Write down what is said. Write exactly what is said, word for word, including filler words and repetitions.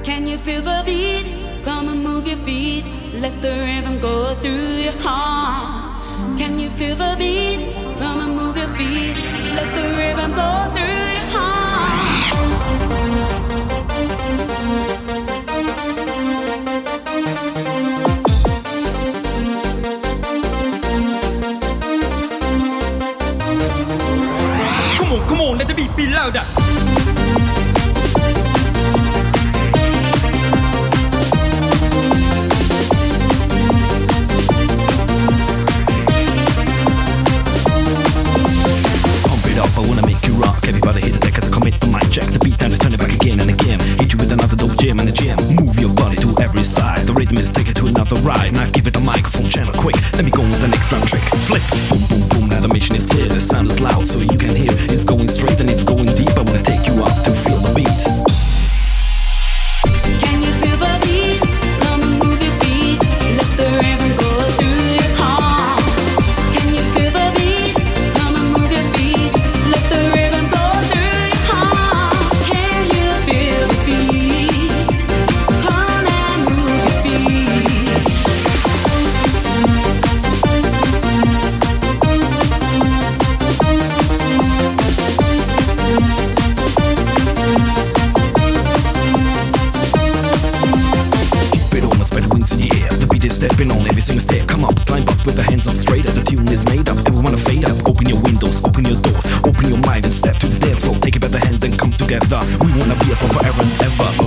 Can you feel the beat? Come and move your feet. Let the rhythm go through your heart. Can you feel the beat? Come and move your feet. Let the rhythm go through your heart. Come on, come on, let the beat be louder. I wanna make you rock. Everybody hit the deck as I commit the mic check. The beat down is turn it back again and again. Hit you with another dope jam and a jam. Move your body to every side. The rhythm is take it to another ride. Now give it a microphone channel quick. Let me go with the next round trick. Flip, boom, boom, boom. Now the mission is clear. The sound is loud so you can hear. It's going straight and it's going deep. I wanna take you up to feel the beat. Can you feel the beat? Come and move your feet. Let the rhythm go through your heart. Can you feel the beat? Come and move your feet. Let the rhythm go through your heart. Can you feel the beat? Come and move your feet. Keep it on, spread the wings in the air. The beat is stepping on every single step. Come up, climb up with the hands up straight up. The tune is made up, everyone wanna fade up. Open your windows, open your doors, open your mind and step to the dance floor. Take it by the hand and come together. We wanna be as one forever and ever.